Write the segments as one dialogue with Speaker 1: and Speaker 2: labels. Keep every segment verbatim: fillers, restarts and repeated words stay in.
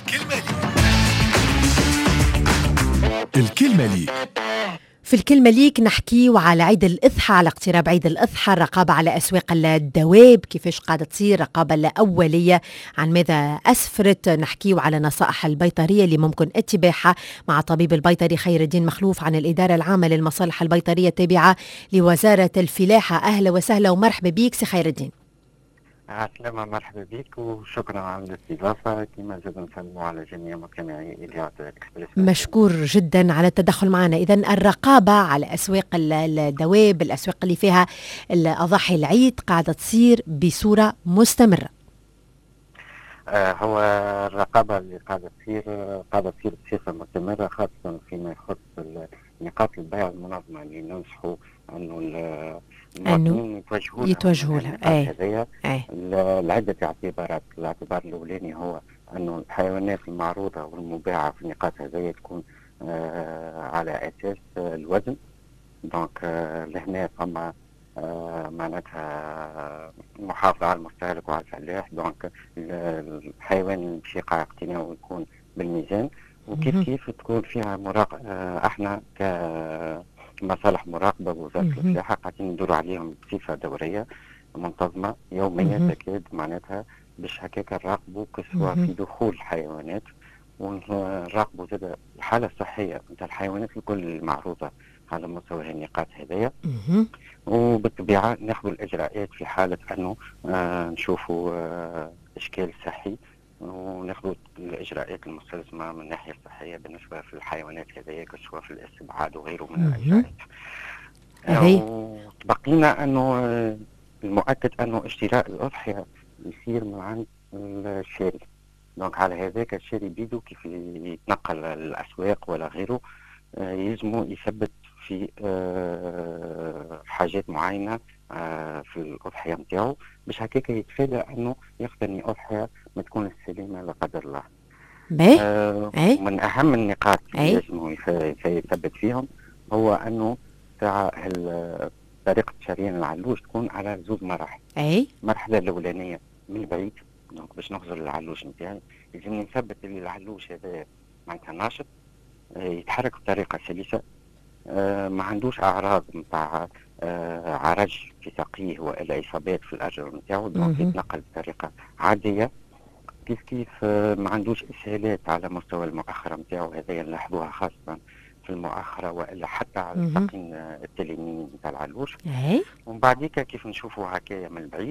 Speaker 1: الكلمة لي. الكلمة لي.
Speaker 2: في الكلمة ليك نحكيو على عيد الأضحى، على اقتراب عيد الأضحى، الرقابة على أسواق الدواب، كيفاش قاعدة تصير رقابة الأولية، عن ماذا أسفرت. نحكيو على نصائح البيطرية اللي ممكن اتباعها مع طبيب البيطري خير الدين مخلوف عن الإدارة العامة للمصالح البيطرية التابعة لوزارة الفلاحة. أهلا وسهلا ومرحبا بيك سي خير الدين.
Speaker 3: عسلامة، مرحبا بك وشكرا على الاستضافة. كما زاد نسلموا على جميع مستمعي إذاعة الإكسبريس.
Speaker 2: مشكور جدا على التدخل معنا. إذن الرقابة على أسواق الدواب، الأسواق اللي فيها الأضاحي العيد، قاعدة تصير بصورة مستمرة.
Speaker 3: آه هو الرقابة اللي قاعدة تصير قاعدة تصير بصفة مستمرة، خاصة فيما يخص نقاط البيع المنظمة اللي ننصحوا أنه المواطنين يتوجهوا
Speaker 2: يتوجهوا لها.
Speaker 3: هذايا لعدة اعتبارات. الاعتبار الأولاني هو أنه الحيوانات المعروضة والمباعة في النقاط هذايا تكون آه على أساس الوزن. دونك آه لهنا فما آه معناتها محافظة على المستهلك وعلى الفلاح. دونك الحيوان اللي باش يقع اقتناؤه يكون بالميزان، وكيف كيف تكون فيها مراقبة. آه احنا كمصالح مراقبة ووزارة الفلاحة قاعدين ندوروا عليهم بصفة دورية منتظمة يومية تكاد معناتها باش هكاك نراقبوا كسوا في دخول الحيوانات، ونراقبوا زاد الحالة الصحية نتاع الحيوانات الكل المعروضة على مستوى النقاط هذايا. وبالطبيعة ناخذ الإجراءات في حالة أنه آه نشوفوا آه إشكال صحي، وناخذ الإجراءات المستلزمة من الناحية الصحية بالنسبة في الحيوانات هذايا كسوا في الاستبعاد وغيره من الإجراءات. بقينا أنه المؤكد أنه اشتراء الأضحية يصير من عند الشاري. دونك على هذاك الشاري بيدو كيف يتنقل الأسواق ولا غيره آه يلزموا يثبت في آه حاجات معينة آه في الأضحية نتاعو باش هكاك يتفادى أنه يقتني أضحية ما تكون سليمة لا قدر الله. آه من أهم النقاط اللي لازم يثبت فيهم هو أنه تاع طريقة شريان العلوش تكون على زوج مراحل.
Speaker 2: أي
Speaker 3: المرحلة الأولانية من بعيد، دونك باش نخزر العلوش نتاعي لازمني نثبت اللي العلوش هذا معناتها ناشط يتحرك بطريقة سلسة، آه ما عندوش أعراض نتاع آه عرج في ساقيه وإلا إصابات في الأرجل نتاعو، دونك يتنقل بطريقة عادية. كيف كيف آه ما عندوش إسهالات على مستوى المؤخرة نتاعو، هذا نلاحظوها خاصة في المؤخرة وإلا حتى على الساقين التلينين نتاع العلوش. ومن بعديك كيف نشوفوا هكايا من البعيد.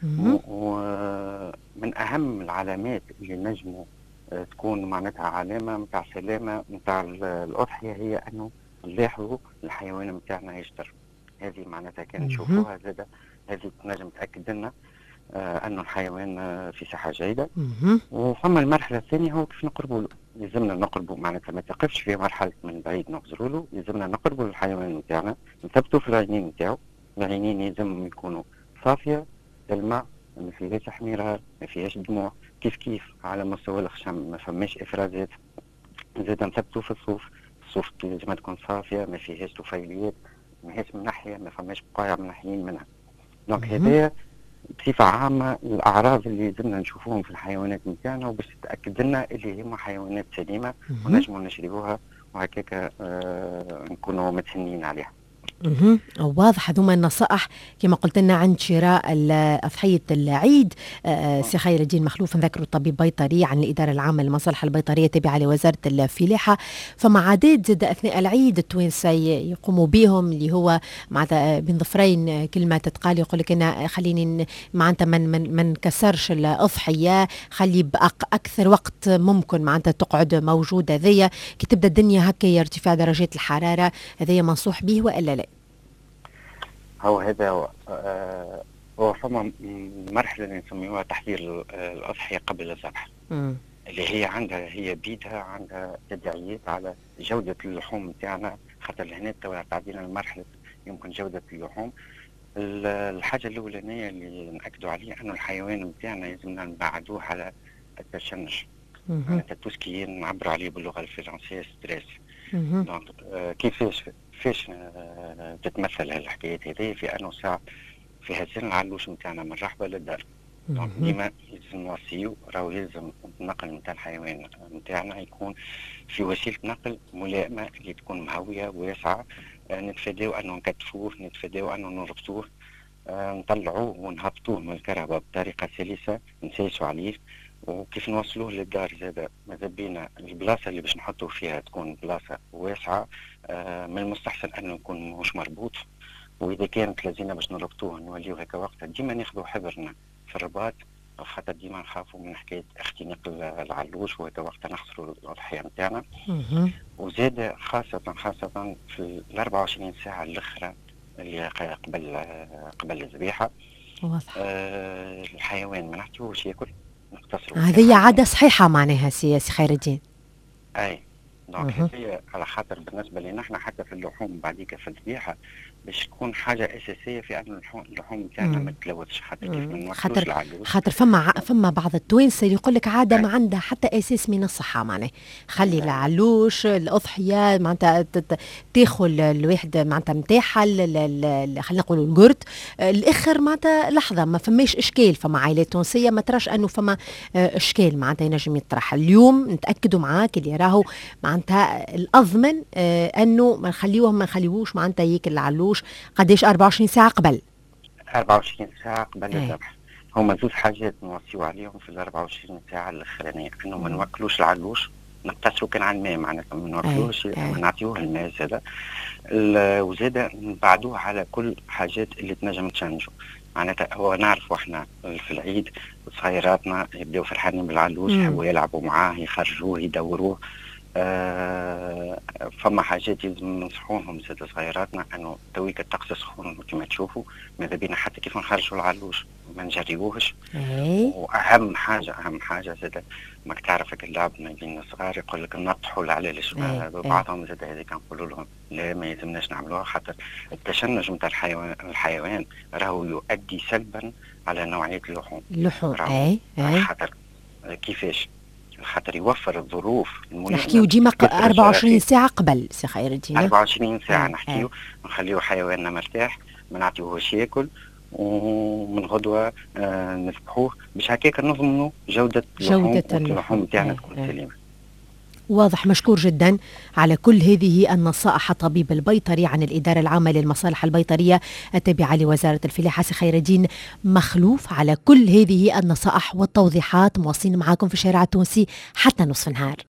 Speaker 3: ومن أهم العلامات اللي نجموا آه تكون معناتها علامة نتاع سلامة نتاع الأضحية هي أنه نلاحظوا الحيوان نتاعنا يشتر. هذه معناتها كان نشوفوها زادة، هذه تنجم تأكد لنا آه أنه الحيوان آه في صحة جيدة. وفما المرحلة الثانية هو كيف نقربوا له. لازمنا نقربوا معناتها ما تقفش في مرحلة من بعيد نغزروا له، لازمنا نقربوا للحيوان نتاعنا نثبتوا في العينين نتاعو. العينين لازم يكونوا صافية الماء، ما فيهاش احمرار، ما فيهاش دموع. كيف كيف على مستوى الخشم ما فماش افرازات. زاد نثبتوا في الصوف، الصوف لازم تكون صافية ما فيهاش طفيليات، ما فيهاش من ناحية ما فماش بقايا منحيين منها. دونك هذايا بصفة عامة الأعراض اللي لازمنا نشوفوهم في الحيوانات نتاعنا وباش تتأكد لنا اللي هما حيوانات سليمة ونجموا نشربوها وهكاك آه نكونوا متهنين عليها.
Speaker 2: اها واضح. هذوما النصائح كما قلت لنا عند شراء أضحية العيد. آه سي خير الدين مخلوف نذكر الطبيب بيطري عن الإدارة العامة للمصالح البيطرية تابعة لوزارة الفلاحة. فما عادات زاد أثناء العيد التوانسة يقوموا بهم اللي هو معناتها بين ضفرين كلمة تتقال يقول لك أنا خليني معناتها من من ما نكسرش الأضحية، خلي بأكثر وقت ممكن معناتها تقعد موجودة. هذيا كي تبدأ الدنيا هكا ارتفاع درجات الحرارة، هذيا منصوح به وإلا لا؟
Speaker 3: هو هذا هو آه هو فما مرحلة اللي نسميوها تحضير الأضحية قبل الذبح، اللي هي عندها هي بيدها عندها تداعيات على جودة اللحوم نتاعنا. خاطر هنا توا تعدينا المرحلة يمكن جودة اللحوم. الحاجة الأولانية اللي نأكدوا عليه أنه الحيوان نتاعنا لازمنا نبعدوه على التشنج، على التوسكي نعبر عليه باللغة الفرنسية ستريس. دونك آه كيفاش فاش آه تتمثل هالحكايات هذه في أنه ساعة في هالسن العلوش نتاعنا من رحبة للدار دونك
Speaker 2: مهم.
Speaker 3: ديما يلزم نوصيو راهو يلزم النقل نتاع الحيوان نتاعنا يكون في وسيلة نقل ملائمة اللي تكون مهوية واسعة. آه، نتفاداو أنه نكتفوه، نتفاداو أنه نربطوه، آه، نطلعوه ونهبطوه من الكهرباء بطريقة سلسة، نسيسو عليه. وكيف نوصلوه للدار زاد ماذا بينا البلاصة اللي باش نحطوه فيها تكون بلاصة واسعة. آه، من المستحسن أنه يكون مش مربوط، وإذا كانت لازمنا باش نربطوه نوليو هكا وقتها ديما ناخذوا حبرنا في الرباط، خاطر ديما نخافوا من حكاية اختناق العلوش وهكا وقتها نخسروا الأضحية نتاعنا.
Speaker 2: مهم.
Speaker 3: وزاد خاصة خاصة في ال أربعة وعشرين ساعة الأخرى اللي قبل قبل الذبيحة.
Speaker 2: واضح.
Speaker 3: أه الحيوان ما نعطيوهش ياكل، نقتصروا
Speaker 2: هذه عادة صحيحة معناها سي سي خير الدين.
Speaker 3: اي دونك
Speaker 2: مهم.
Speaker 3: هي على خاطر بالنسبه لنا احنا حتى في اللحوم بعديك في الذبيحه باش تكون حاجه اساسيه في ان اللحوم اللحوم نتاعنا ما تتلوثش، خاطر كيف ما
Speaker 2: مم.
Speaker 3: نوكلوش
Speaker 2: خاطر
Speaker 3: العلوش.
Speaker 2: خاطر فما ع- فما بعض التوانسه اللي يقول لك عاده
Speaker 3: اي
Speaker 2: ما عندها حتى اساس من الصحه معناه. خلي
Speaker 3: لا لا
Speaker 2: العلوش الاضحيه معناتها ت- ت- تاخذ الواحد معناتها نتاعها خلينا نقولوا القرد الاخر معناتها لحظه ما فماش اشكال. فما عائلات تونسيه ما تراش انه فما آه، اشكال معناتها ينجم يطرح. اليوم نتاكدوا معاك اللي راهو معناتها الاضمن آه، انه ما نخليوهم ما نخليوش معناتها ياكل العلوش قداش أربعة وعشرين ساعه قبل.
Speaker 3: أربعة وعشرين ساعه قبل
Speaker 2: ايه.
Speaker 3: الذبح. هما زوج حاجات نوصيو عليهم في ال أربعة وعشرين ساعه الاخرانيه، انه ما
Speaker 2: مم.
Speaker 3: نوكلوش العلوش، نقتصروا كان على الماء معناتها ما
Speaker 2: ايه.
Speaker 3: نوكلوش، ما
Speaker 2: ايه.
Speaker 3: نعطيوه الماء زاده. ال- وزاده نبعدوه على كل حاجات اللي تنجم تشنجوا. معناتها هو نعرفوا احنا في العيد صغيراتنا يبداو فرحانين بالعلوش،
Speaker 2: مم.
Speaker 3: يحبوا يلعبوا معاه يخرجوه يدوروه. آه فما حاجات لازم ننصحوهم زاد صغيراتنا انه تويك الطقس سخون كما تشوفوا، ماذا بينا حتى كيف نخرجوا العلوش ما نجريوهش.
Speaker 2: ايه.
Speaker 3: واهم حاجه اهم حاجه زاد ماك تعرفك اللعبنا اللي صغار يقول لك نطحوا العلالش،
Speaker 2: ايه. ايه.
Speaker 3: بعضهم زاد هذيك نقولوا لهم لا ما يلزمناش نعملوها، خاطر التشنج نتاع الحيوان الحيوان راهو يؤدي سلبا على نوعيه اللحوم.
Speaker 2: اللحوم.
Speaker 3: راهو
Speaker 2: ايه. ايه.
Speaker 3: خاطر كيفاش خاطر يوفر الظروف
Speaker 2: نحكيو
Speaker 3: الملائمه
Speaker 2: ديما
Speaker 3: كثر
Speaker 2: أربعة وعشرين
Speaker 3: الجراثيم.
Speaker 2: ساعة قبل سي خير الدين.
Speaker 3: أربعة وعشرين ساعه
Speaker 2: ايه.
Speaker 3: نحكيو،
Speaker 2: ايه.
Speaker 3: نخليو حيواننا مرتاح، ما نعطيوهوش ياكل، ومن غدوه آه نذبحوه باش هكاك نضمنوا جوده اللحوم
Speaker 2: جودة
Speaker 3: واللحوم
Speaker 2: اللحوم.
Speaker 3: تاعنا
Speaker 2: ايه.
Speaker 3: تكون
Speaker 2: ايه.
Speaker 3: سليمه.
Speaker 2: واضح. مشكور جدا على كل هذه النصائح الطبيب البيطري عن الإدارة العامة للمصالح البيطرية التابعة لوزارة الفلاحة سي خير الدين مخلوف على كل هذه النصائح والتوضيحات. مواصلين معاكم في الشارع التونسي حتى نصف النهار.